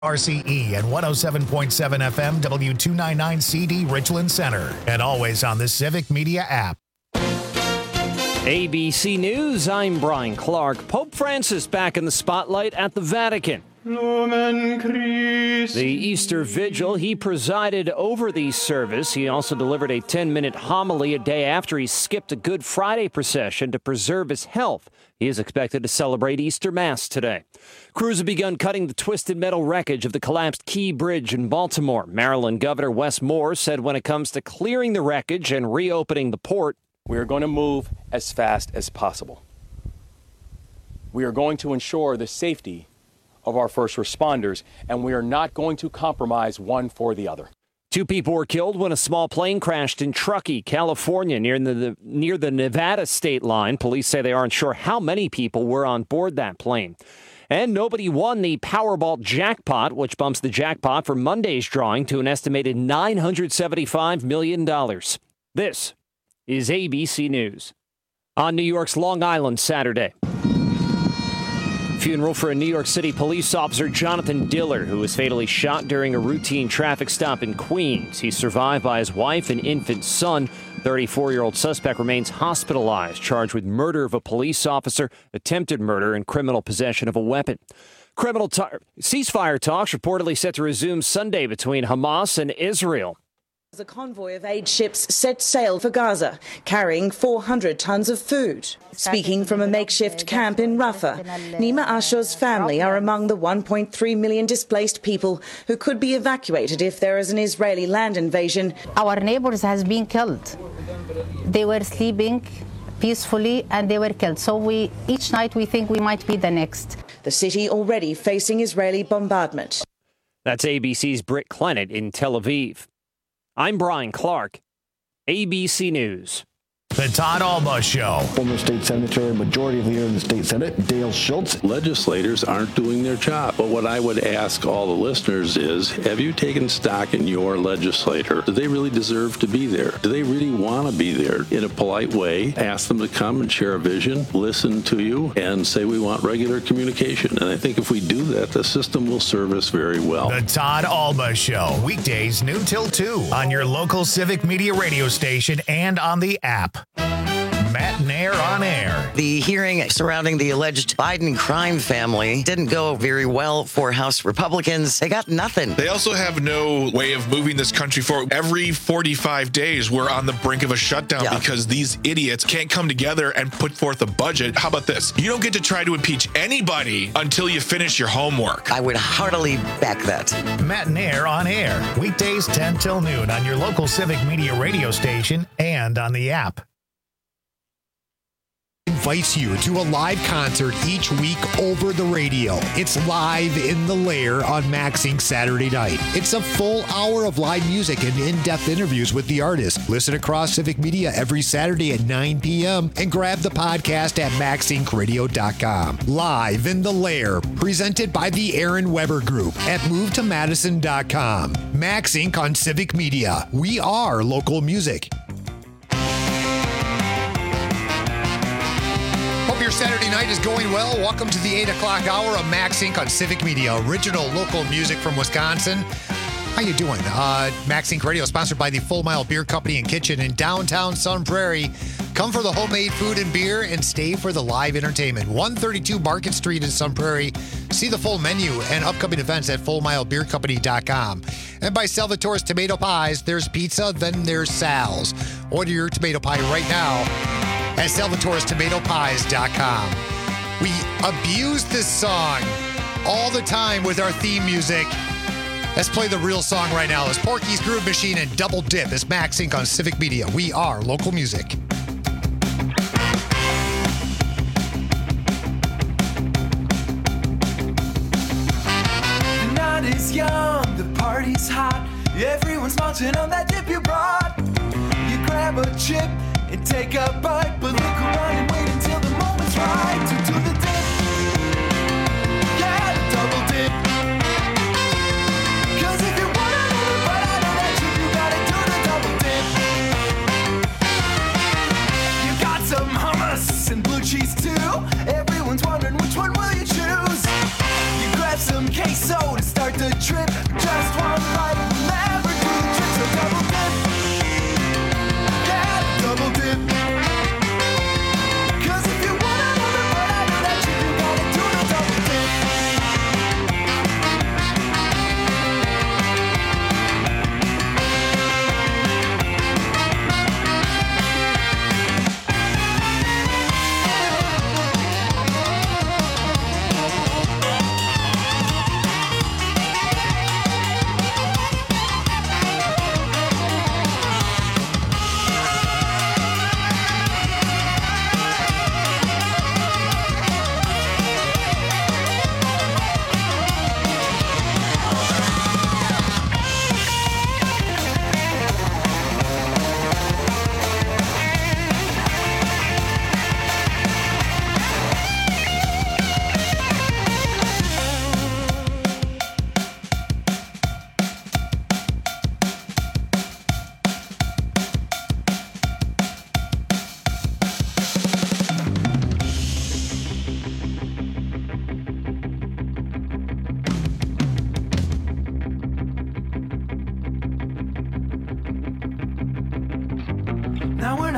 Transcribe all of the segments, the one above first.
RCE and 107.7 FM W299CD Richland Center. And always on the Civic Media app. ABC News, I'm Brian Clark. Pope Francis back in the spotlight at the Vatican. Lumen Christi. The Easter Vigil, he presided over the service. He also delivered a 10-minute homily a day after he skipped a Good Friday procession to preserve his health. He is expected to celebrate Easter Mass today. Crews have begun cutting the twisted metal wreckage of the collapsed Key Bridge in Baltimore. Maryland Governor Wes Moore said when it comes to clearing the wreckage and reopening the port, we are going to move as fast as possible. We are going to ensure the safety of our first responders, and we are not going to compromise one for the other. 2 people were killed when a small plane crashed in Truckee, California, near the Nevada state line. Police say they aren't sure how many people were on board that plane. And nobody won the Powerball jackpot, which bumps the jackpot for Monday's drawing to an estimated $975 million. This is ABC News. On New York's Long Island Saturday. Funeral for a New York City police officer, Jonathan Diller, who was fatally shot during a routine traffic stop in Queens. He's survived by his wife and infant son. 34-year-old suspect remains hospitalized, charged with murder of a police officer, attempted murder, and criminal possession of a weapon. Ceasefire talks reportedly set to resume Sunday between Hamas and Israel. A convoy of aid ships set sail for Gaza, carrying 400 tons of food. Speaking from a makeshift camp in Rafah, Nima Asho's family are among the 1.3 million displaced people who could be evacuated if there is an Israeli land invasion. Our neighbors has been killed. They were sleeping peacefully and they were killed. So each night we think we might be the next. The city already facing Israeli bombardment. That's ABC's Britt Clennett in Tel Aviv. I'm Brian Clark, ABC News. The Todd Alba Show. Former state senator, majority leader in the state senate, Dale Schultz. Legislators aren't doing their job. But what I would ask all the listeners is, have you taken stock in your legislator? Do they really deserve to be there? Do they really want to be there? In a polite way, ask them to come and share a vision, listen to you, and say we want regular communication. And I think if we do that, the system will serve us very well. The Todd Alba Show. Weekdays noon till 2 on your local Civic Media radio station and on the app. Matt Nair on air. The hearing surrounding the alleged Biden crime family didn't go very well for House Republicans. They got nothing. They also have no way of moving this country forward. Every 45 days, we're on the brink of a shutdown because these idiots can't come together and put forth a budget. How about this? You don't get to try to impeach anybody until you finish your homework. I would heartily back that. Matt Nair on air. Weekdays 10 till noon on your local Civic Media radio station and on the app. Invites you to a live concert each week over the radio. It's Live in the Lair on Max Inc. Saturday night. It's a full hour of live music and in-depth interviews with the artist. Listen across Civic Media every Saturday at 9 p.m. and grab the podcast at maxincradio.com. Live in the Lair, presented by the Aaron Weber Group at movetomadison.com. Max Inc. on Civic Media. We are local music. Hope your Saturday night is going well. Welcome to the 8 o'clock hour of Max Inc. on Civic Media. Original local music from Wisconsin. How you doing? Max Inc. Radio, sponsored by the Full Mile Beer Company and Kitchen in downtown Sun Prairie. Come for the homemade food and beer and stay for the live entertainment. 132 Market Street in Sun Prairie. See the full menu and upcoming events at FullMileBeerCompany.com. And by Salvatore's Tomato Pies, there's pizza, then there's Sal's. Order your tomato pie right now at Salvatore'sTomatoPies.com. We abuse this song all the time with our theme music. Let's play the real song right now. It's Porky's Groove Machine and Double Dip. It's Max Inc. on Civic Media. We are local music. The night is young, the party's hot. Everyone's munching on that dip you brought. You grab a chip and take a bite, but look around and wait until the moment's right to do the dip. Yeah, the double dip. Cause if you want another bite out of that chip, you gotta do the double dip. You got some hummus and blue cheese too. Everyone's wondering which one will you choose. You grab some queso to start the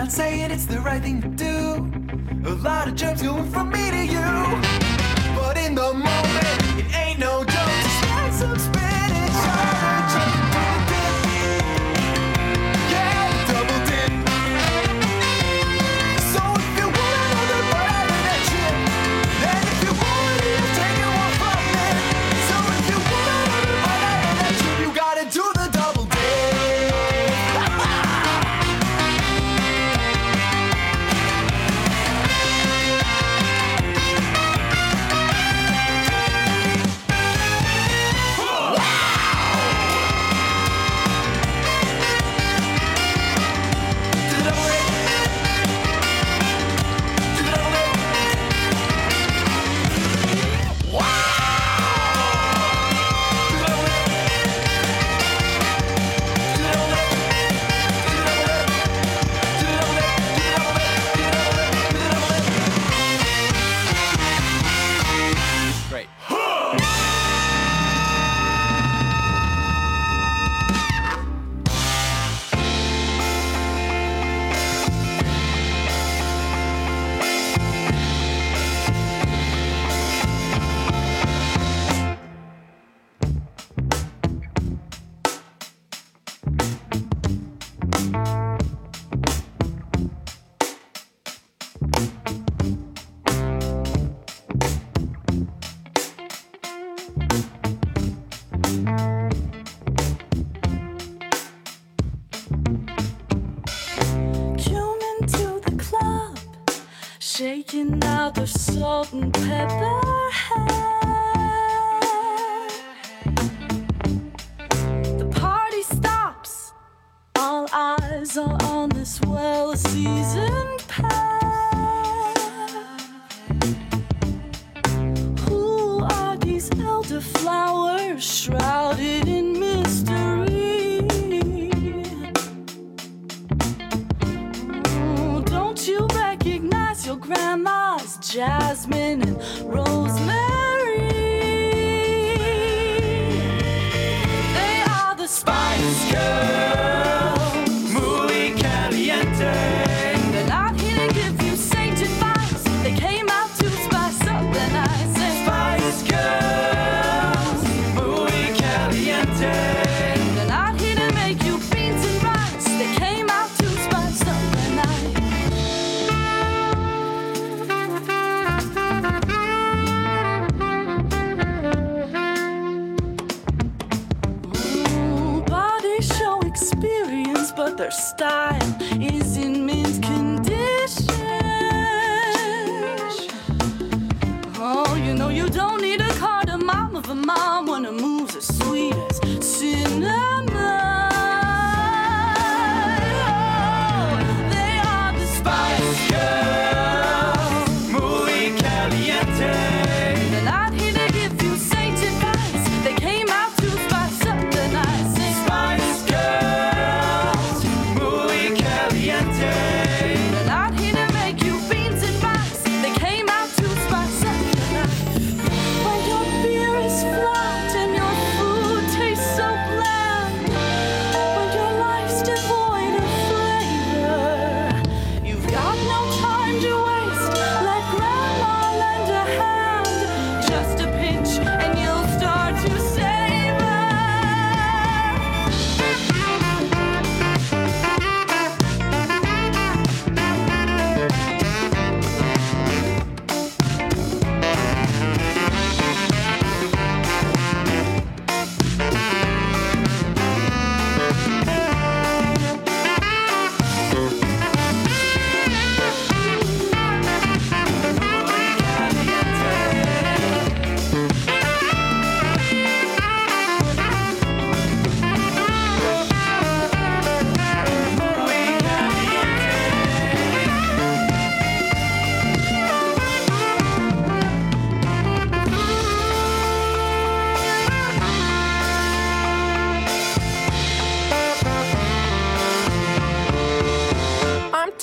not saying it's the right thing to do. A lot of germs going from me to you. But in the moment, it ain't no joke to spread some spinach on a chicken dip. Yeah, double dip. So if you want another bite of that chip, and if you want it, you're taking one from me. So if you want another bite of that chip, you gotta do the double dip. Great. Come into the club, shaking out the salt and pepper hair. The party stops, all eyes are on this well-seasoned pair. Who are these elderflowers shrouded in mystery? Don't you recognize your grandma's jasmine and rosemary? They are the Spice Girls, muy caliente. They're not here to give you sage advice. They came out to spice up the night. Say Spice Girls, muy caliente. They're not here to make you beans and rice. They came out to spice up the night. Body show experience, but their style is in mint condition. Oh, you know you don't need a cardamom of a mom when her moves as sweet as cinnamon. Oh, they are the Spice Girls, muy caliente. They're not here to give you sage advice. They came out to spice up the night. Say Spice Girls, muy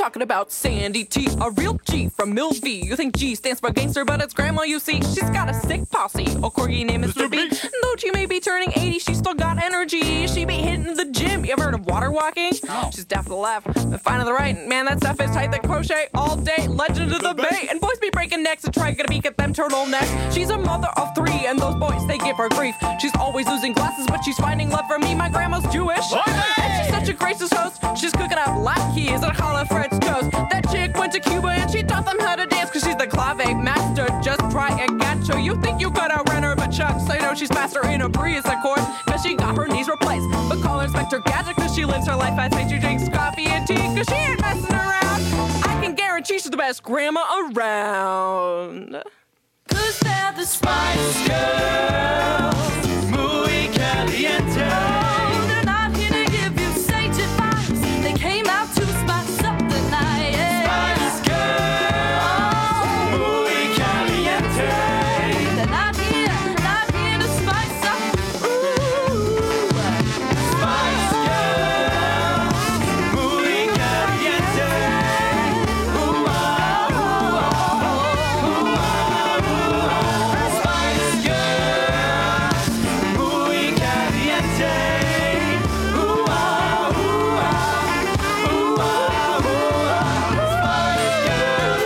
talking about Sandy T, a real G from Millsview. You think G stands for gangster, but it's grandma, you see. She's got a sick posse, a corgi named Mr. B. Though she may be turning 80, she still got energy. She be hitting the gym. You ever heard of water walking? No. She's deaf to the left, and fine to the right. Man, that stuff is tight. They crochet all day. Legend of the Bay. And boys be breaking necks and trying to beat at them turtlenecks. She's a mother of 3, and those boys, they give her grief. She's always losing glasses, but she's finding love from me. My grandma's Jewish. And she's such a gracious host. She's cooking up latkes and challah French toast. That chick went to Cuba and she taught them how to dance, cause she's the clave master. Just try and gacho. You think you could outrun her, but Chuck, I know she's master in a breeze, of course, cause she got her knees replaced. But call her Inspector Gadget, cause she lives her life as she drinks coffee and tea, cause she ain't messing around. I can guarantee she's the best grandma around. Cause they're the Spice Girls, muy caliente. Oh, they're not here to give you sage advice. They came out to spice up the night. Spice Girls, muy caliente. They're not here to spice up. Ooh, Spice Girls, muy caliente. Ooh, ah, ooh, ah, ooh, ah. Spice Girls, muy caliente. Ooh, ah, ooh, ah, ooh, ah, ooh, ah. Spice Girls,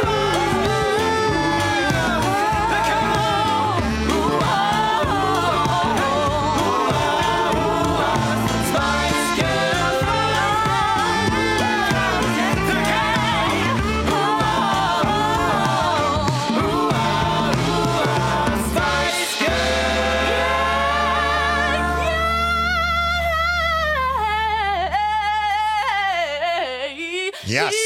come on. Ooh, ah, ooh, ah, ooh, ah. Spice Girls, Yes.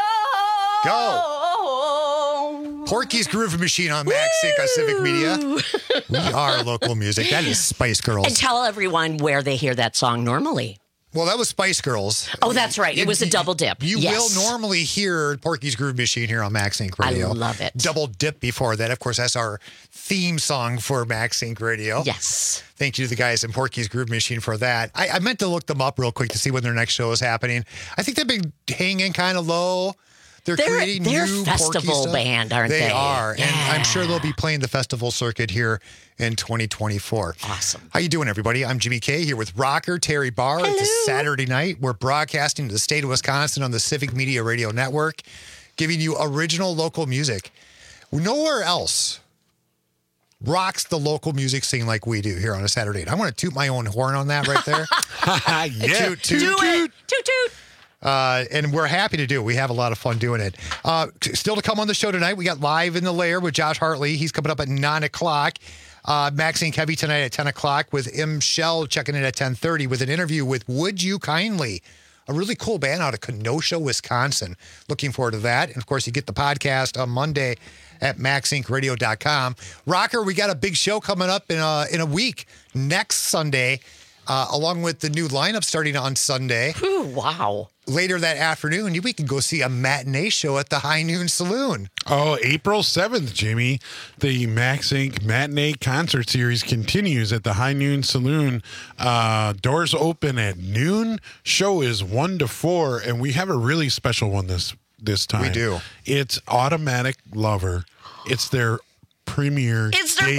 Go. Porky's Groove Machine on MaxSync on Civic Media. We are local music. That is Spice Girls. And tell everyone where they hear that song normally. Well, that was Spice Girls. Oh, that's right. It was a double dip. You Yes. will normally hear Porky's Groove Machine here on MaxSync Radio. I love it. Double dip before that. Of course, that's our theme song for MaxSync Radio. Yes. Thank you to the guys in Porky's Groove Machine for that. I meant to look them up real quick to see when their next show is happening. I think they've been hanging kind of low. They're creating they're new a festival Porky stuff. band, aren't they? They are. Yeah. And I'm sure they'll be playing the festival circuit here in 2024. Awesome. How you doing, everybody? I'm Jimmy K here with rocker Terry Barr. It's a Saturday night. We're broadcasting to the state of Wisconsin on the Civic Media Radio Network, giving you original local music. Nowhere else rocks the local music scene like we do here on a Saturday night. I want to toot my own horn on that right there. Yeah. Toot, toot, Do toot. it. Toot, toot. And we're happy to do it. We have a lot of fun doing it. Still to come on the show tonight, we got Live in the Lair with Josh Hartley. He's coming up at 9 o'clock. MaxSync Heavy tonight at 10 o'clock with M. Shell checking in at 10:30 with an interview with Would You Kindly, a really cool band out of Kenosha, Wisconsin. Looking forward to that. And, of course, you get the podcast on Monday at MaxSyncRadio.com. Rocker, we got a big show coming up in a week, next Sunday, along with the new lineup starting on Sunday. Ooh, wow. Later that afternoon, we can go see a matinee show at the High Noon Saloon. Oh, April 7th, Jimmy. The MaxSync Matinee Concert Series continues at the High Noon Saloon. Doors open at noon. Show is 1 to 4, and we have a really special one this time. We do. It's Automatic Lover. It's their premiere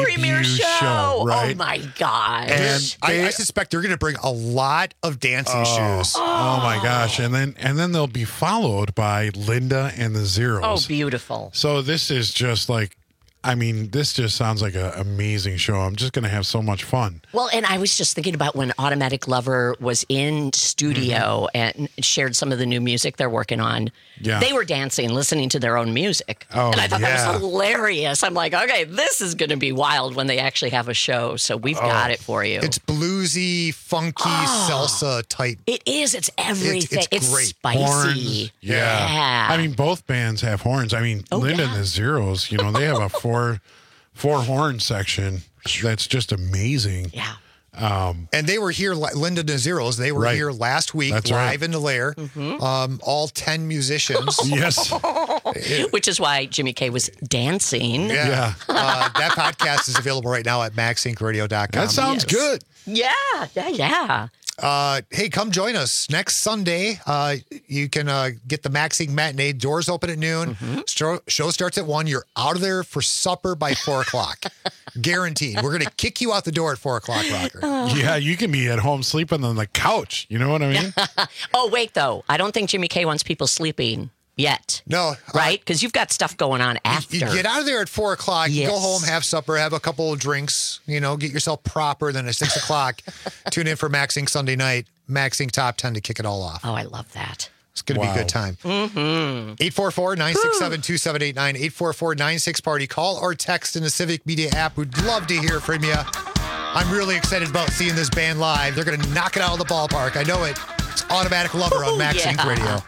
show, right? Oh my gosh. And I suspect they're going to bring a lot of dancing shoes. Oh my gosh. And then they'll be followed by Linda and the Zeros. Oh, beautiful. So this is just like, I mean, this just sounds like an amazing show. I'm just going to have so much fun. Well, and I was just thinking about when Automatic Lover was in studio and shared some of the new music they're working on. Yeah. They were dancing, listening to their own music. Oh, and I thought that yeah. was hilarious. I'm like, okay, this is going to be wild when they actually have a show. So we've got it for you. It's bluesy, funky, salsa type. It is. It's everything. It's great. Spicy. Horns. Yeah. I mean, both bands have horns. I mean, Linda and the Zeros, they have a four horn section. That's just amazing. Yeah. And they were here, Linda and the Zeros. They were here last week, That's live right. in the Lair. All 10 musicians. Yes. Which is why Jimmy K was dancing. Yeah. That podcast is available right now at MaxSyncRadio.com. That sounds good. Yeah. Hey, come join us next Sunday. You can get the Maxine Matinee. Doors open at noon. Show starts at 1. You're out of there for supper by 4 o'clock. Guaranteed. We're going to kick you out the door at 4 o'clock, Rocker. Yeah, you can be at home sleeping on the couch. You know what I mean? Oh, wait, though. I don't think Jimmy K wants people sleeping yet. No. Right? Because you've got stuff going on after. You get out of there at 4 o'clock, Yes. go home, have supper, have a couple of drinks, get yourself proper. Then at 6 o'clock, tune in for Max Inc. Sunday night, Max Inc. Top 10 to kick it all off. Oh, I love that. It's going to be a good time. 844-967-2789, 844-96-PARTY. Call or text in the Civic Media app. We'd love to hear from you. I'm really excited about seeing this band live. They're going to knock it out of the ballpark. I know it. It's Automatic Lover on Max Inc. Radio.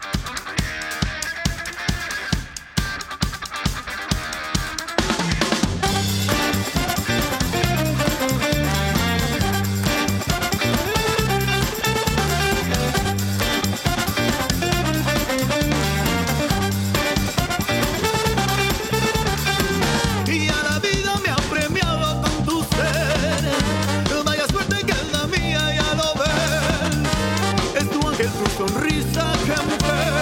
Y a la vida me ha premiado con tu ser. Vaya suerte que es la mía, ya lo ves. Es tu ángel, tu sonrisa, que mujer.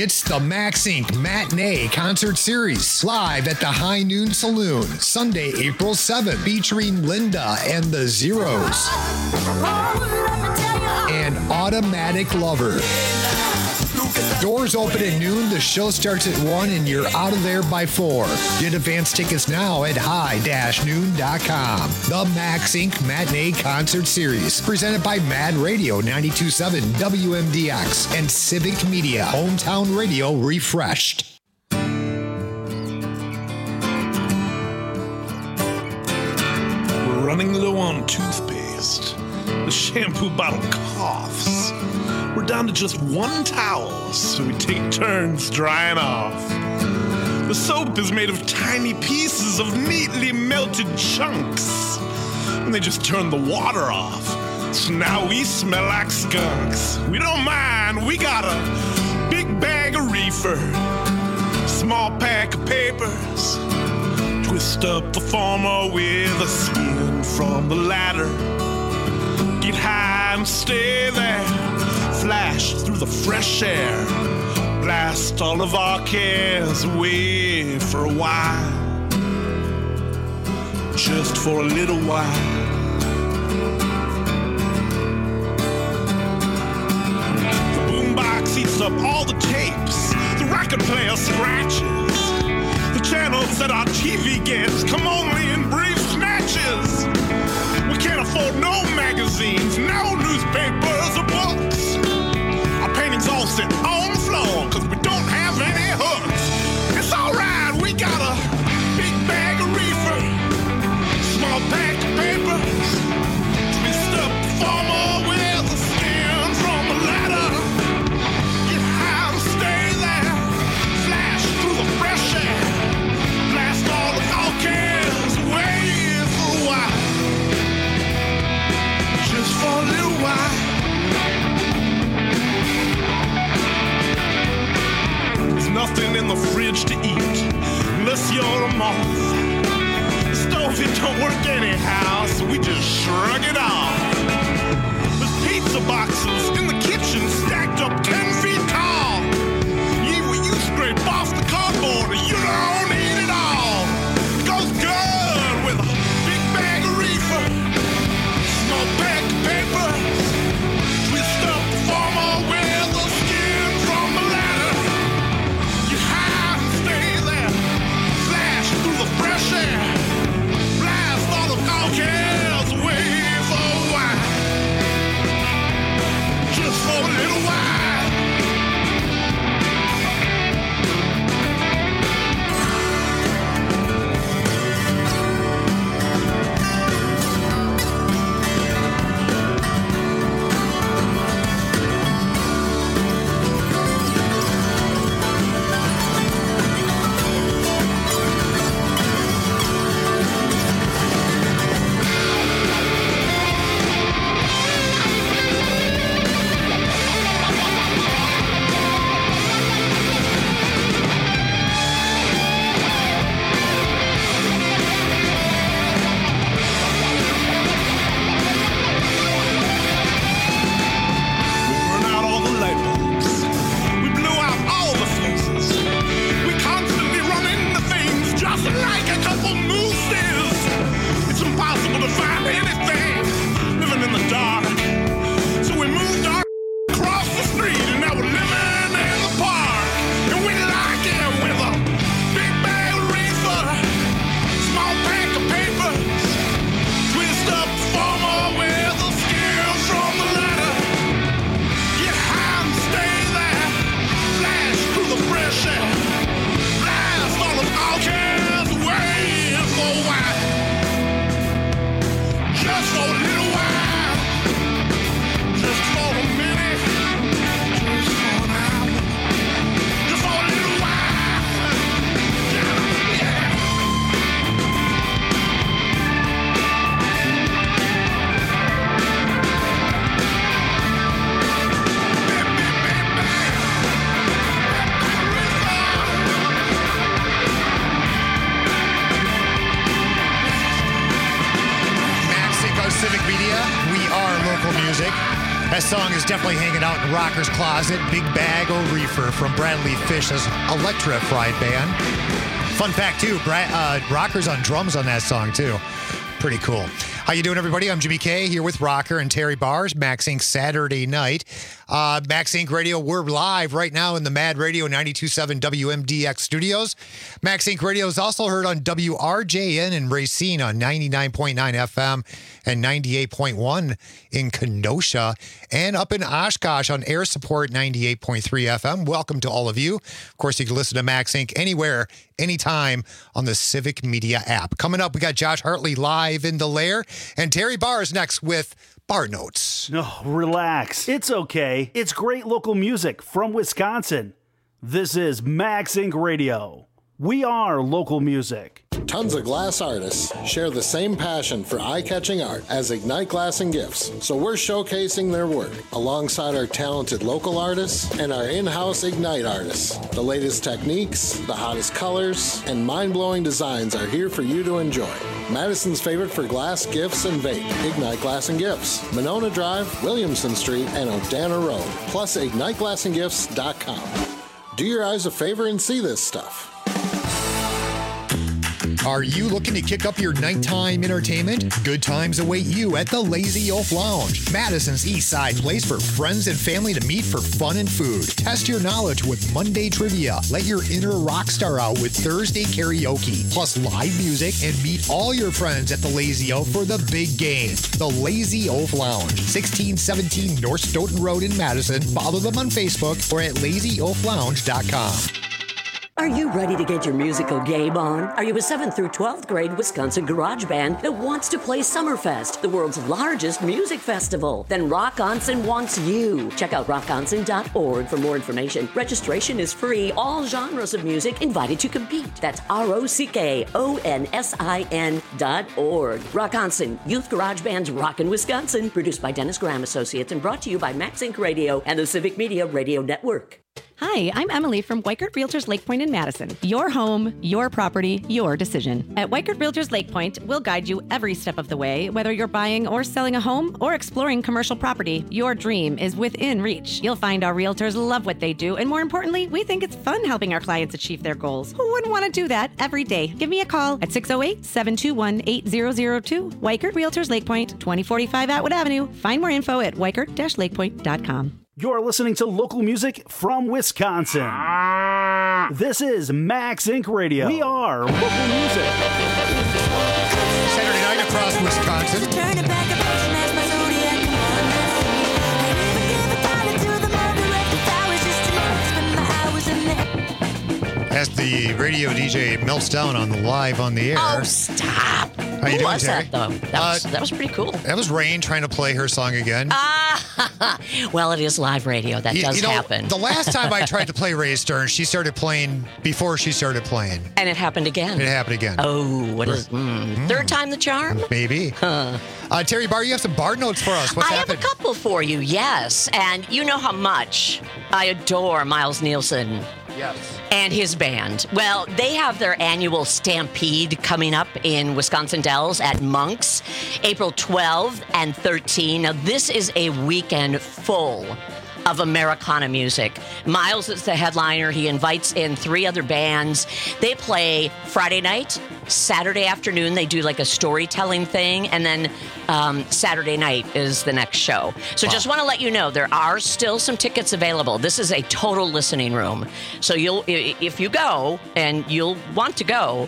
It's the Max Inc. Matinee Concert Series, live at the High Noon Saloon, Sunday, April 7th, featuring Linda and the Zeros and Automatic Lover. Doors open at noon, the show starts at 1, and you're out of there by 4. Get advance tickets now at high-noon.com. The Max Inc. Matinee Concert Series, presented by Mad Radio 92.7 WMDX and Civic Media, Hometown Radio refreshed. We're running low on toothpaste. The shampoo bottle coughs. We're down to just one towel, so we take turns drying off. The soap is made of tiny pieces of neatly melted chunks, and they just turn the water off. So now we smell like skunks. We don't mind, we got a big bag of reefer, small pack of papers, twist up the former with a skin from the ladder. Get high and stay there, flash through the fresh air, blast all of our cares away for a while, just for a little while. The boombox eats up all the tapes, the record player scratches, the channels that our TV gets come only in brief snatches. We can't afford no magazines, no newspapers or books. Our paintings all sit on the floor, cause we don't have any hooks. It's alright, we got a big bag of reefer, small pack of papers, twist up the former with the skin from the ladder. Get high and stay there, flash through the fresh air, blast all the our cares away for a while, just for a little while. There's nothing in the fridge to eat unless you're a moth. The stove, it don't work anyhow, so we just shrug it off. There's pizza boxes in the kitchen stacked up 10 feet tall. You eat what you scrape off the cardboard, and you don't eat it all. It goes good with a big bag of reefer, small pack of papers, twist up the former with the skin from the ladder. You high and stay there, flash through the fresh air, blast all the our cares away for a while, just for a little while. That song is definitely hanging out in Rocker's Closet. Big Bag o' Reefer from Bradley Fish's Electrified Band. Fun fact, too, Rocker's on drums on that song, too. Pretty cool. How you doing, everybody? I'm Jimmy K here with Rocker and Terry Bars, Max Inc. Saturday night. Max Inc. Radio, we're live right now in the Mad Radio 92.7 WMDX studios. Max Inc. Radio is also heard on WRJN in Racine on 99.9 FM and 98.1 in Kenosha, and up in Oshkosh on Air Support 98.3 FM. Welcome to all of you. Of course, you can listen to Max Inc. anywhere, anytime on the Civic Media app. Coming up, we got Josh Hartley live in the lair, and Terry Bars next with Bar Notes. No, relax. It's okay. It's great local music from Wisconsin. This is Max Inc. Radio. We are local music. Tons of glass artists share the same passion for eye-catching art as Ignite Glass and Gifts, so we're showcasing their work alongside our talented local artists and our in-house Ignite artists. The latest techniques, the hottest colors, and mind-blowing designs are here for you to enjoy. Madison's favorite for glass, gifts, and vape, Ignite Glass and Gifts. Monona Drive, Williamson Street, and Odana Road, plus IgniteGlassandGifts.com. Do your eyes a favor and see this stuff. Are you looking to kick up your nighttime entertainment? Good times await you at the Lazy Oaf Lounge, Madison's East Side place for friends and family to meet for fun and food. Test your knowledge with Monday trivia. Let your inner rock star out with Thursday karaoke, plus live music, and meet all your friends at the Lazy Oaf for the big game. The Lazy Oaf Lounge, 1617 North Stoughton Road in Madison. Follow them on Facebook or at lazyoaflounge.com. Are you ready to get your musical game on? Are you a 7th through 12th grade Wisconsin garage band that wants to play Summerfest, the world's largest music festival? Then Rockonson wants you. Check out rockonson.org for more information. Registration is free. All genres of music invited to compete. That's ROCKONSIN.org. Rockonson, Youth Garage Band's Rockin' Wisconsin. Produced by Dennis Graham Associates and brought to you by Max Inc. Radio and the Civic Media Radio Network. Hi, I'm Emily from Weichert Realtors Lake Point in Madison. Your home, your property, your decision. At Weichert Realtors Lake Point, we'll guide you every step of the way. Whether you're buying or selling a home or exploring commercial property, your dream is within reach. You'll find our realtors love what they do, and more importantly, we think it's fun helping our clients achieve their goals. Who wouldn't want to do that every day? Give me a call at 608-721-8002. Weichert Realtors Lake Point, 2045 Atwood Avenue. Find more info at weichert-lakepoint.com. You're listening to local music from Wisconsin. This is Max Inc. Radio. We are local music. Saturday night across Wisconsin. Turn it back up, smash my zodiac, come on, let's see. I never give a dollar to the mother of the flowers, just to spend my hours in there. As the radio DJ melts down on the live on the air. Oh, stop. How you Who doing, was Terry? that, though? That was pretty cool. That was Rain trying to play her song again. Well, it is live radio. That does happen. The last time I tried to play Ray Stern, she started playing before she started playing. And it happened again. It happened again. Oh, what is third time the charm? Maybe. Terry Bar, you have some bar notes for us. What's happening? I have a couple for you, yes. And you know how much I adore Miles Nielsen. Yes. And his band. Well, they have their annual Stampede coming up in Wisconsin Dells at Monk's, April 12th and 13th. Now, this is a weekend full of Americana music. Miles is the headliner. He invites in 3 other bands. They play Friday night, Saturday afternoon. They do like a storytelling thing, and then Saturday night is the next show. So just want to let you know, there are still some tickets available. This is a total listening room. So if you go, and you'll want to go,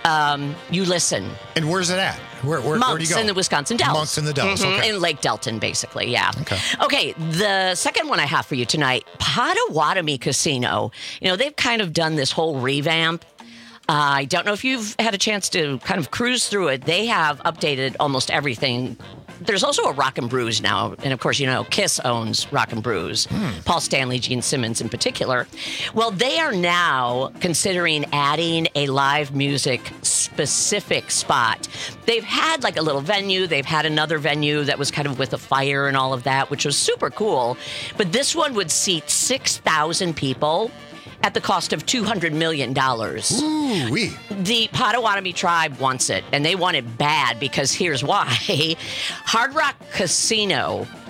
you listen. And where's it at? Where do you go? In the Wisconsin Dells. Monks in the Dells, okay. In Lake Delton, basically, yeah. Okay, the second one I have for you tonight, Potawatomi Casino. You know, they've kind of done this whole revamp. I don't know if you've had a chance to kind of cruise through it. They have updated almost everything. There's also a Rock and Brews now. And of course, you know, Kiss owns Rock and Brews. Paul Stanley, Gene Simmons in particular. Well, they are now considering adding a live music specific spot. They've had like a little venue. They've had another venue that was kind of with a fire and all of that, which was super cool. But this one would seat 6,000 people at the cost of $200 million. Ooh-wee. The Potawatomi tribe wants it, and they want it bad because here's why. Hard Rock Casino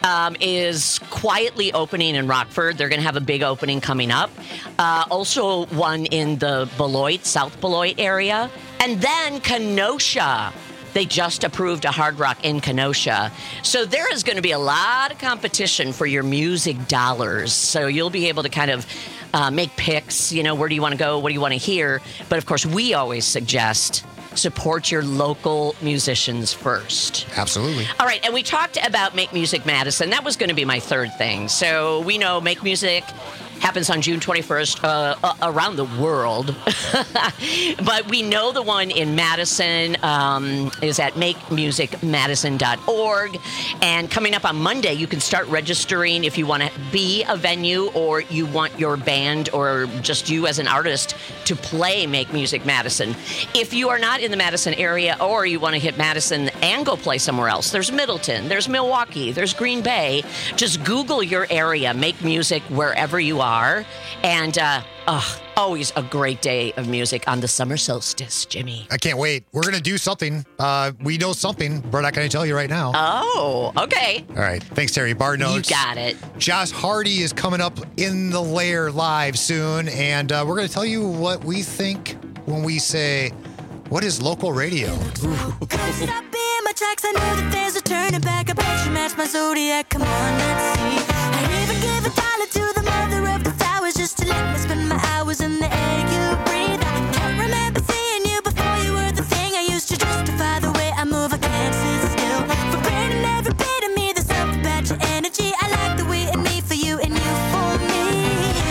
is quietly opening in Rockford. They're going to have a big opening coming up. Also one in the Beloit, South Beloit area. And then Kenosha. They just approved a Hard Rock in Kenosha. So there is going to be a lot of competition for your music dollars. So you'll be able to kind of make picks, where do you want to go? What do you want to hear? But of course, we always suggest support your local musicians first. Absolutely. All right, and we talked about Make Music Madison. That was going to be my third thing. So we know Make Music happens on June 21st around the world. But we know the one in Madison is at makemusicmadison.org. And coming up on Monday, you can start registering if you want to be a venue or you want your band or just you as an artist to play Make Music Madison. If you are not in the Madison area or you want to hit Madison and go play somewhere else, there's Middleton, there's Milwaukee, there's Green Bay. Just Google your area, Make Music wherever you are. And always a great day of music on the summer solstice, Jimmy. I can't wait. We're going to do something. We know something. We're not going to tell you right now. Oh, okay. All right. Thanks, Terry. Bar notes. You got it. Josh Hardy is coming up in the Lair live soon. And we're going to tell you what we think when we say, what is local radio? My tracks, I know that there's a turning back. I bet you match my zodiac. Come on, let's see. I'd even give $1 to the mother of the flowers just to let me spend my hours in the air you breathe. I can't remember seeing you before you were the thing I used to justify the way I move. I can't sit still. For granted, every bit of me, there's something about your energy. I like the way in me for you and you for me.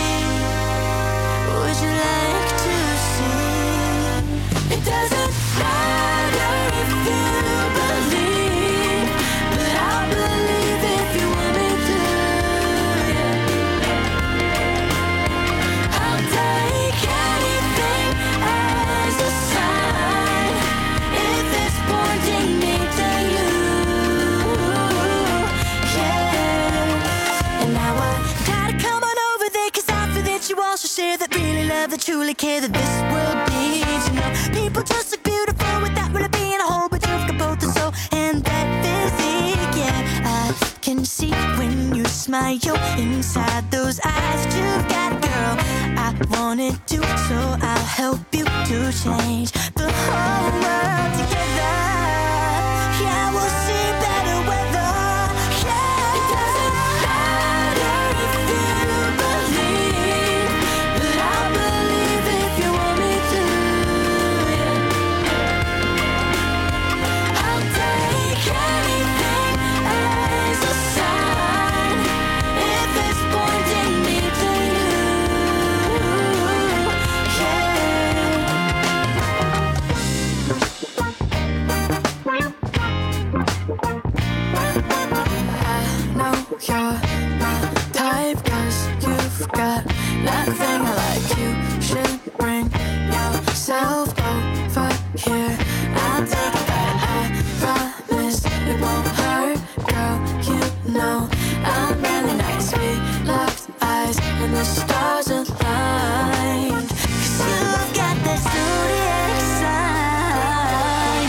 Would you like to see? It doesn't matter if you believe, but I'll believe if you want me to. I'll take anything as a sign if it's pointing me to you. Yeah. And now I gotta come on over there, 'cause I feel that you all should share that really love, that truly care, that this world needs. People just look beautiful without really being a whole, but you've got both the soul and that physique. Yeah, I can see when you smile inside those eyes that you've got, girl. I wanted to, so I'll help you to change the whole world together. Yeah, we'll see better weather. Yeah, it doesn't matter if you believe, but I'll believe if you want me to. I'll take anything as a sign if it's pointing me to you. I know you're my type, 'cause you've got nothing I like. You should bring yourself over here. I'll take it back, I promise it won't hurt, girl. You know I'm really nice. We locked eyes and the stars aligned, 'cause you've got that zodiac sign.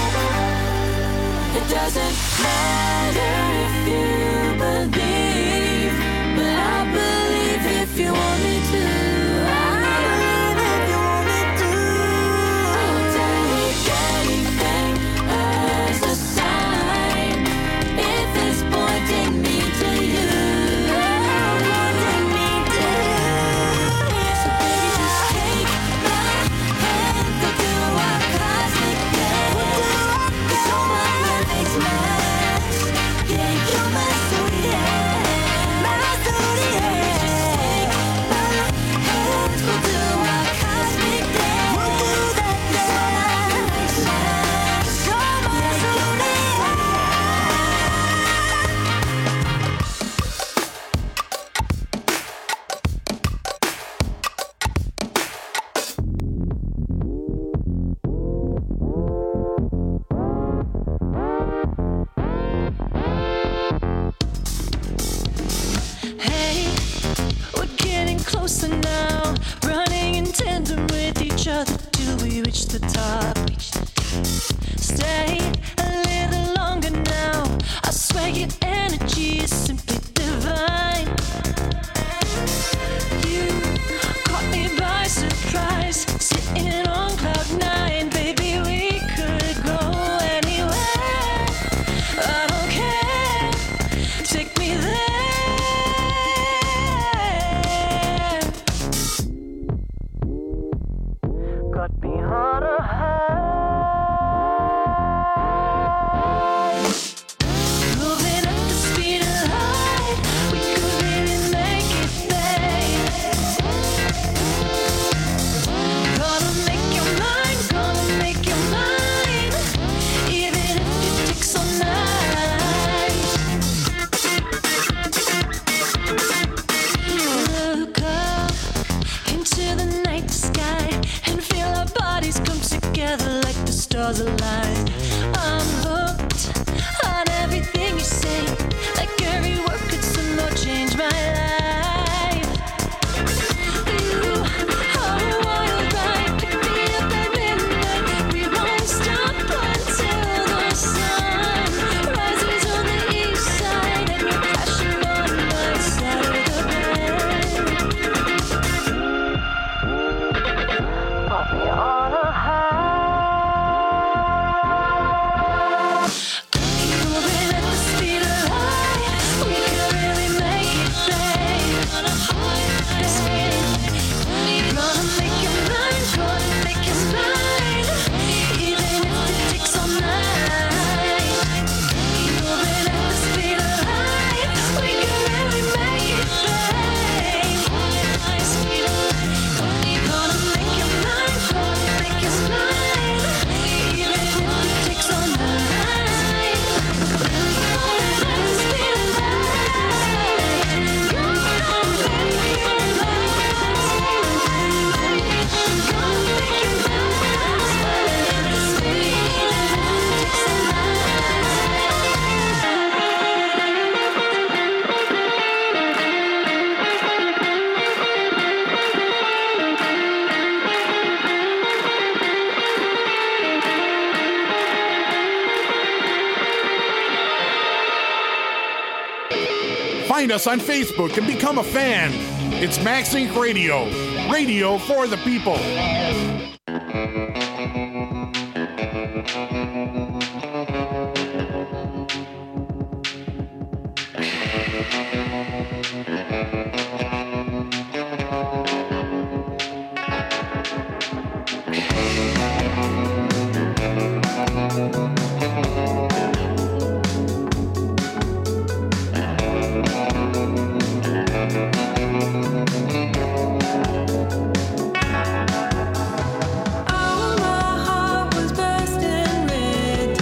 It doesn't matter if you believe, but I'll believe if you want me to. I'll believe if you want me to. I'll take anything as a sign if it's pointing me to you. Pointing me to you. So baby, just take my hand, go do our cosmic dance. 'Cause all my perfect match. Yeah, you're my zodiac, my zodiac. Just take my hand, go do our cosmic dance. We'll do that dance. You're my zodiac. Hey, we're getting closer now, running in tandem with each other till we reach the top. Stay a little longer now, I swear your energy is simply divine. You caught me by surprise, sitting on cloud nine. Baby, we could go anywhere. I don't care. Take me there. Got me on a high. Moving at the speed of light, we could really make it, babe. Gonna make your mind, even if it takes all night. Look up into the night sky and feel our bodies come together like the stars align. I'm hooked on everything you say, like every word could somehow change my life. You are a wild ride, pick me up at midnight. We won't stop until the sun rises on the east side, and you're crashing on my side of the bed. Put me on a high. Moving at the speed of light, we could really make it, babe. Gonna make your mind, gonna make your spine, even if it takes all night. Moving at the speed of light, we could really make it, babe. Gonna make your mind, gonna make your spine, even if it takes all night. Find us on Facebook and become a fan. It's Max Inc. Radio. Radio for the people. All my heart was bursting red.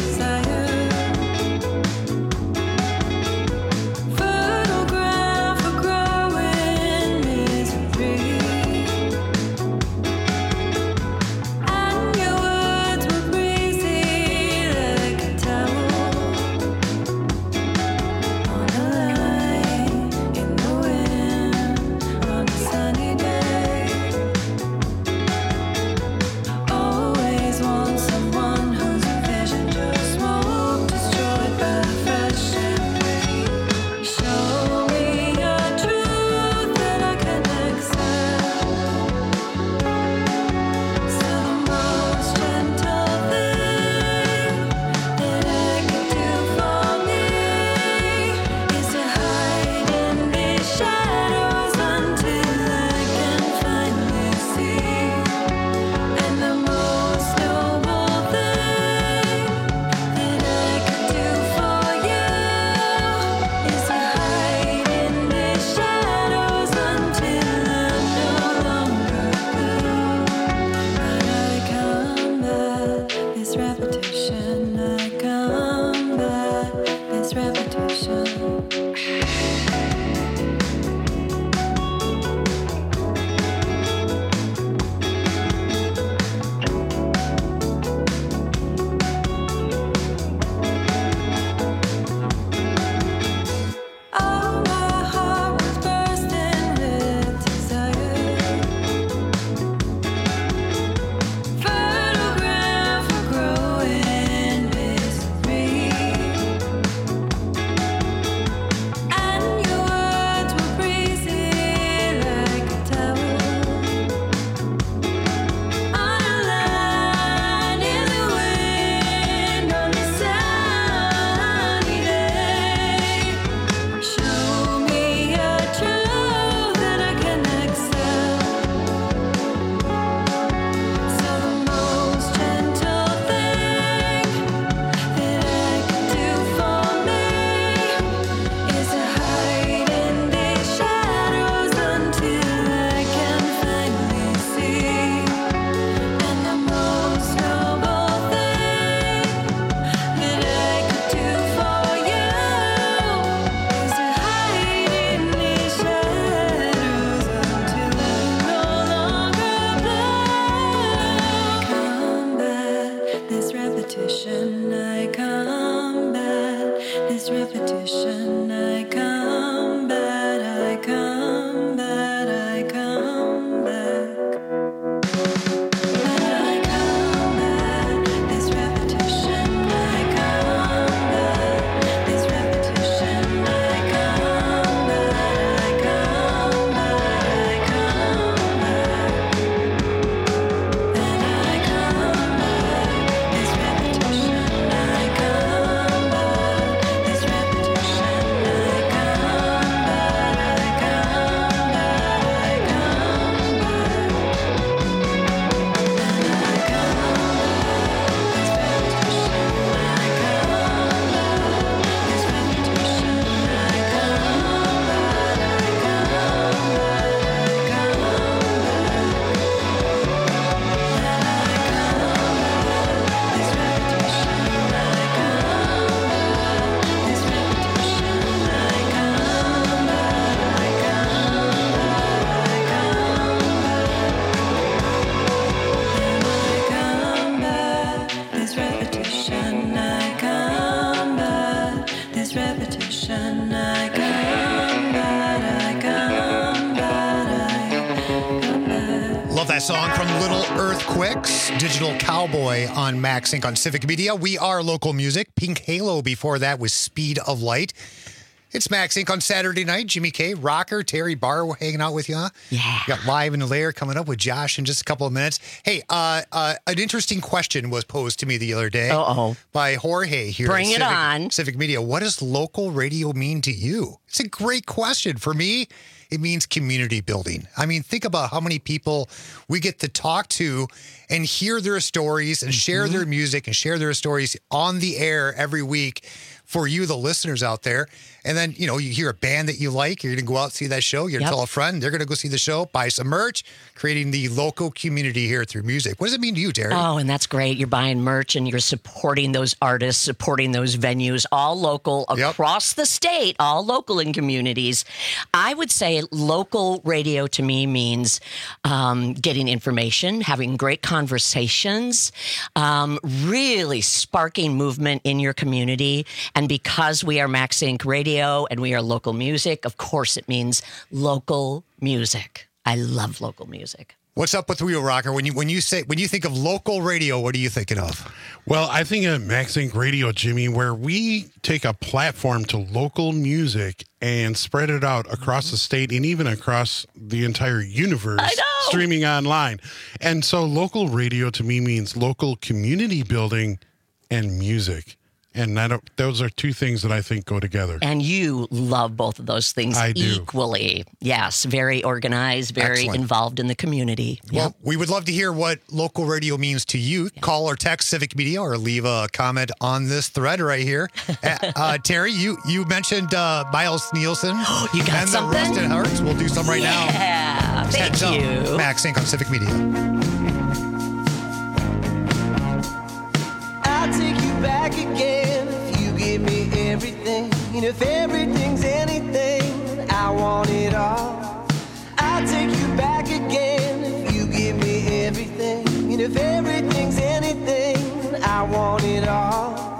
this repetition. I combat, I combat, I come back. I combat this repetition. I combat this repetition. I combat, I combat, I come back. And I combat this repetition. I combat this repetition. I combat, I combat, I come back. This repetition, I combat this repetition. I combat, I combat, I combat. Love that song from Little Earthquakes, Digital Cowboy on Max Inc. on Civic Media. We are local music. Pink Halo before that was Speed of Light. It's Max Inc. on Saturday night. Jimmy K, Rocker, Terry Barr hanging out with you. Huh? Yeah. We got Live in the Lair coming up with Josh in just a couple of minutes. Hey, an interesting question was posed to me the other day by Jorge here. Bring it on. Civic Media. What does local radio mean to you? It's a great question. For me, it means community building. I mean, think about how many people we get to talk to and hear their stories and share their music and share their stories on the air every week for you, the listeners out there. And then, you know, you hear a band that you like, you're going to go out and see that show, you're going to tell a friend, they're going to go see the show, buy some merch, creating the local community here through music. What does it mean to you, Terry? Oh, and that's great. You're buying merch and you're supporting those artists, supporting those venues, all local across the state, all local in communities. I would say local radio to me means getting information, having great conversations, really sparking movement in your community. And because we are Max Inc. Radio and we are local music, of course it means local music. I love local music. What's up with you, Rocker? When you think of local radio, what are you thinking of? Well, I think of Max Inc. Radio, Jimmy, where we take a platform to local music and spread it out across the state and even across the entire universe, streaming online. And so local radio to me means local community building and music. And those are two things that I think go together. And you love both of those things equally. Yes, very organized, very involved in the community. Well, we would love to hear what local radio means to you. Call or text Civic Media or leave a comment on this thread right here. Terry, you mentioned Miles Nielsen you got and something? the Rusted Hearts. We'll do some right now. Yeah, thank you. Max Inc. on Civic Media. I'll take you back again if you give me everything. And if everything's anything, I want it all. I'll take you back again if you give me everything. And if everything's anything, I want it all.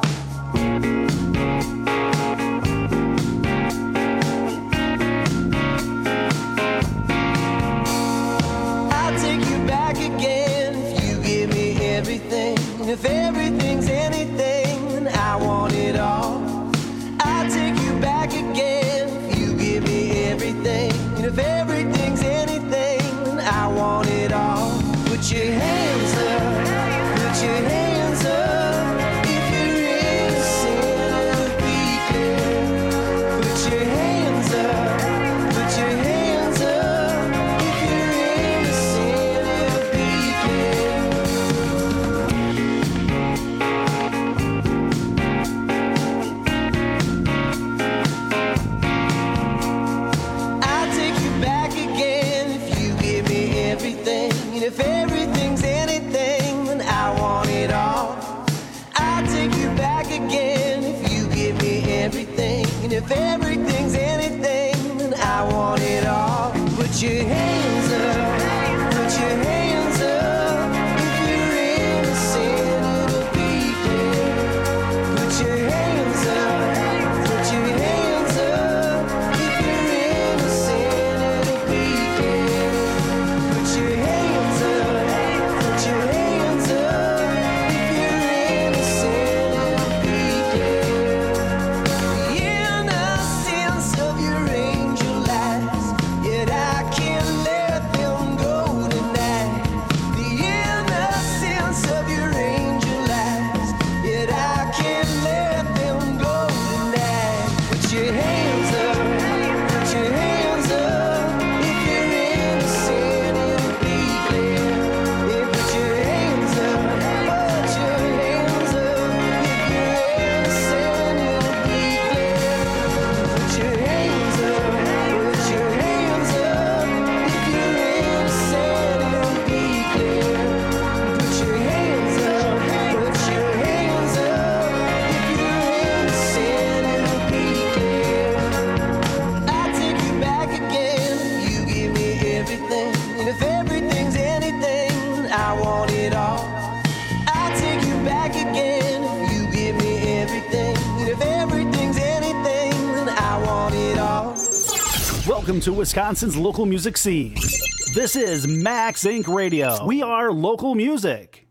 I'll take you back again if you give me everything. And if everything's anything, I want it all. I'll take you back again if you give me everything. And if everything's anything, I want it all. Put your hands up, put your hands up. If you're innocent, it'll be clear. Put your hands up, put your hands up. If you're innocent, it'll be clear. I'll take you back again if you give me everything. And if everything's anything, then I want it all. I'll take you back again if you give me everything. And if everything's anything, then I want it all. Put your hands up, put your hands up. If you're innocent, it'll be clear. Put your hands up, put Welcome to Wisconsin's local music scene. This is Max Inc. Radio. We are local music.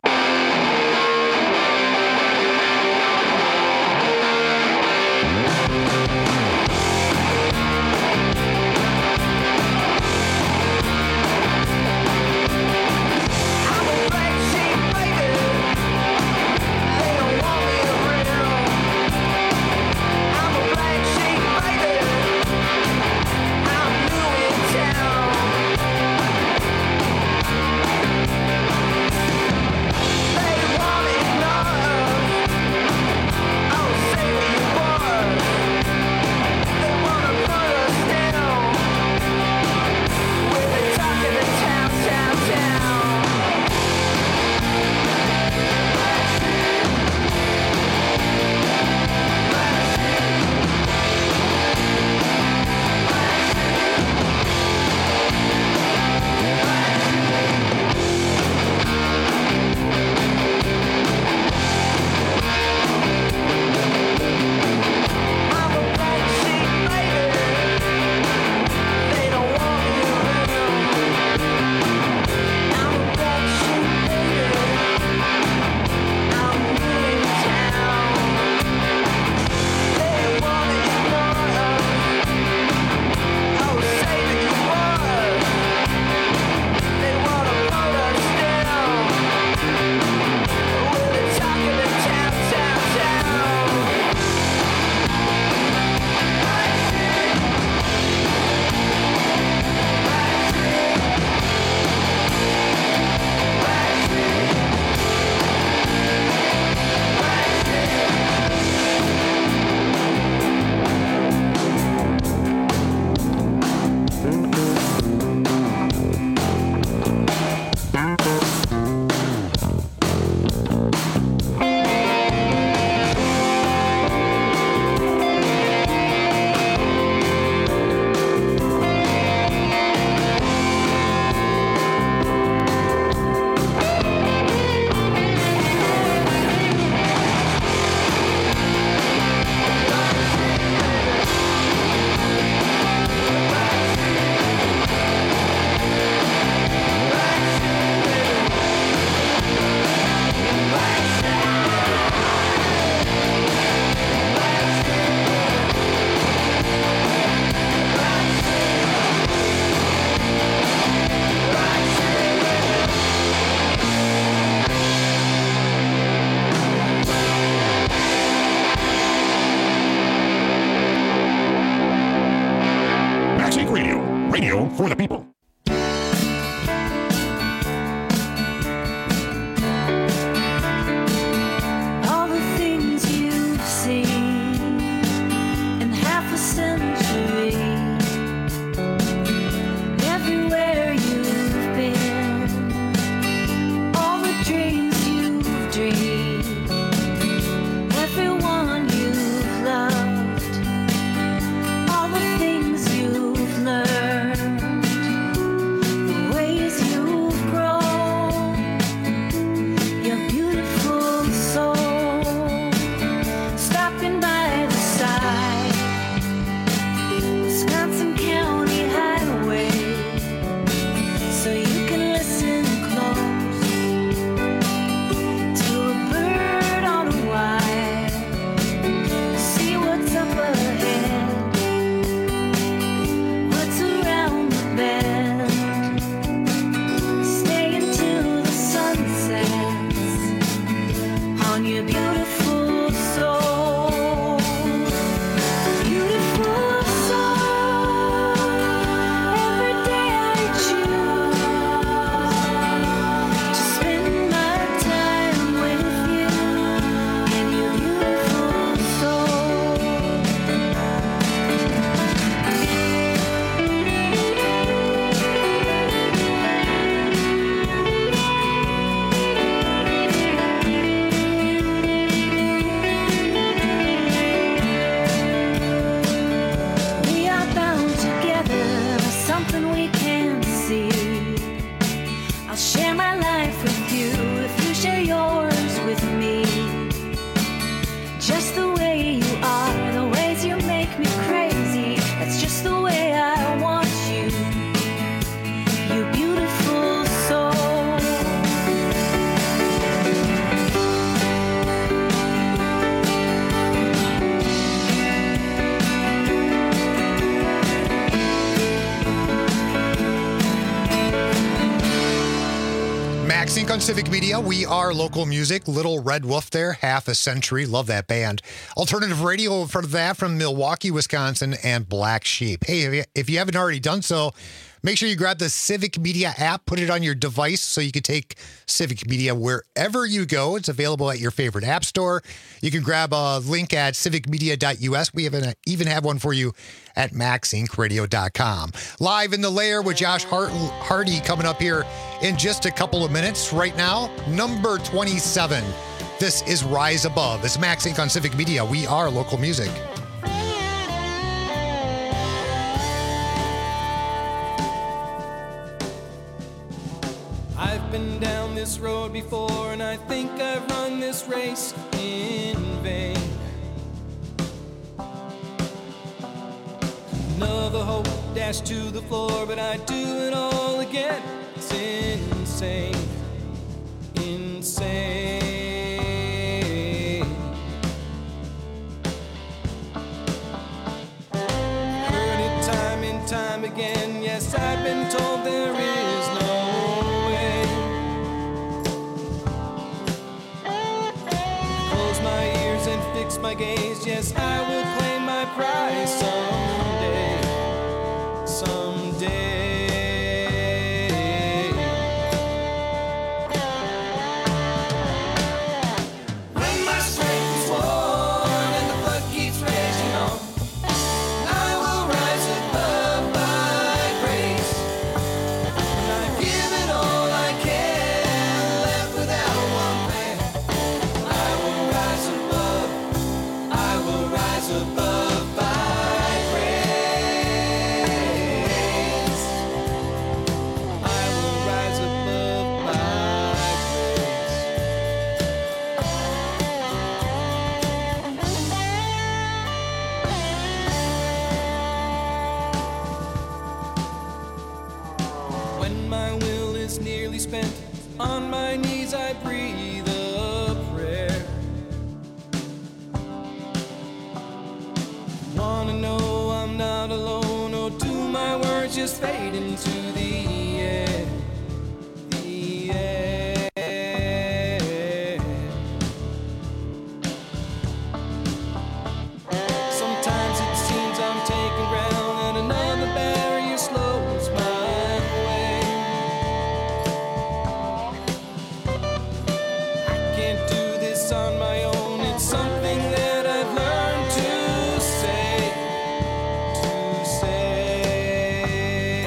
For the people. All the things you've seen in half a century, everywhere you've been, all the dreams you've dreamed, everyone you've loved, all the things you've learned. Civic Media, we are local music. Little Red Wolf there, Half a Century. Love that band. Alternative radio in front of that from Milwaukee, Wisconsin, and Black Sheep. Hey, if you haven't already done so, make sure you grab the Civic Media app, put it on your device so you can take Civic Media wherever you go. It's available at your favorite app store. You can grab a link at civicmedia.us. We even have one for you at maxincradio.com. Live in the Lair with Josh Hardy coming up here in just a couple of minutes. Right now, number 27. This is Rise Above. It's Max Inc. on Civic Media. We are local music. I've been down this road before, and I think I've run this race in vain. Another hope dashed to the floor, but I do it all again. It's insane, insane. Heard it time and time again. Yes, I've been told there is no way. Close my ears and fix my gaze. Yes, I will claim my prize someday, someday. When my strength is worn and the flood keeps raging on, I will rise above by grace. When I've given all I can, left without one plan, I will rise above. I will rise above by grace. I will rise above by grace. When my will is nearly spent, on my knees I breathe a prayer. Wanna know I'm not alone, or do my words just fade into the air? The air. Sometimes it seems I'm taking ground and another barrier slows my way. I can't do this on my own, it's something that I've learned to say, to say.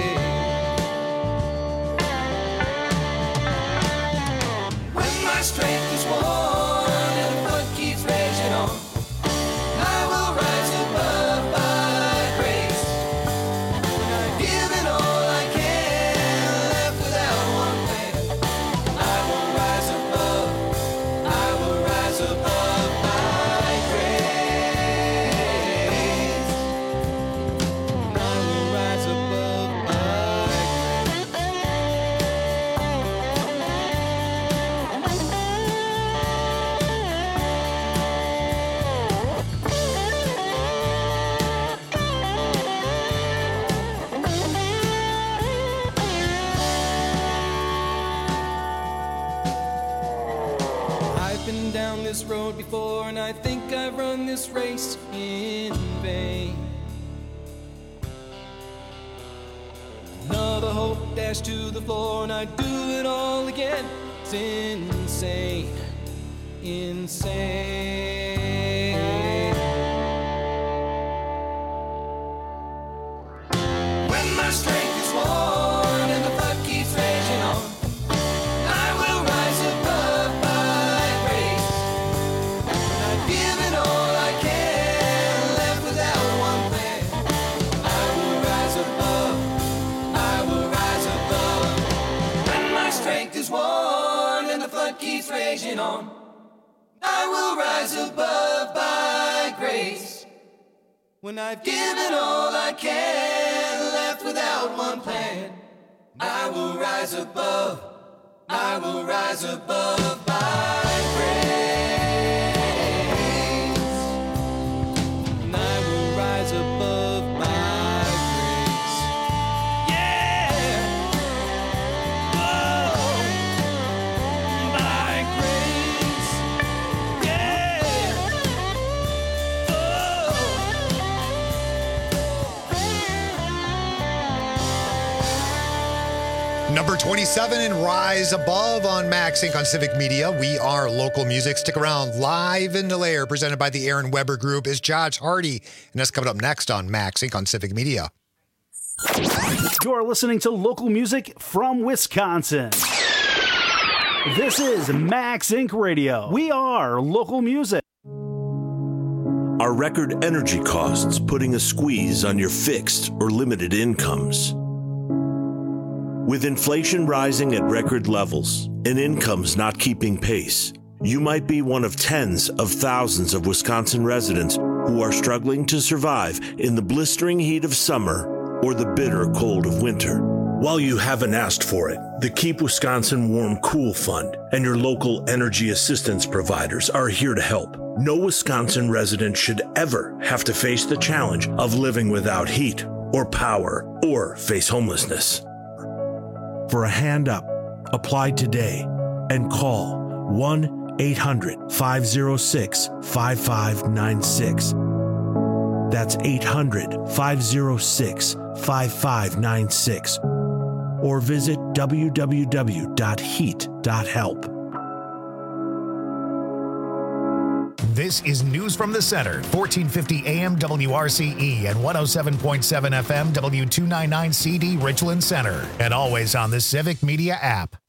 When my strength is worn and the flood keeps raging on, I will rise above by grace. When I've given all I can, left without one plan, I will rise above. I will rise above by grace. I will rise above I've been down this road before, and I think I've run this race in vain. Another hope dashed to the floor, and I do it all again. It's insane, insane. When my strength is worn and the flood keeps raging on, I will rise above by grace. When I've given all I can, left without one plan, I will rise above. I will rise above. When my strength is worn and the flood keeps raging on, I will rise above by grace. When I've given all I can, left without one plan, I will rise above. I will rise above by grace. And I will rise above by grace. Yeah. Whoa. Number 27 and rise above on Max Inc. on Civic Media. We are local music. Stick around. Live in the Lair, presented by the Aaron Weber Group, is Josh Hardy. And that's coming up next on Max Inc. on Civic Media. You're listening to local music from Wisconsin. This is Max Inc. Radio. We are local music. Are record energy costs putting a squeeze on your fixed or limited incomes? With inflation rising at record levels and incomes not keeping pace, you might be one of tens of thousands of Wisconsin residents who are struggling to survive in the blistering heat of summer or the bitter cold of winter. While you haven't asked for it, the Keep Wisconsin Warm Cool Fund and your local energy assistance providers are here to help. No Wisconsin resident should ever have to face the challenge of living without heat or power or face homelessness. For a hand up, apply today and call 1-800-506-5596. That's 800-506-5596. Or visit www.heat.help. This is News from the Center, 1450 AM WRCE and 107.7 FM W299CD Richland Center, and always on the Civic Media app.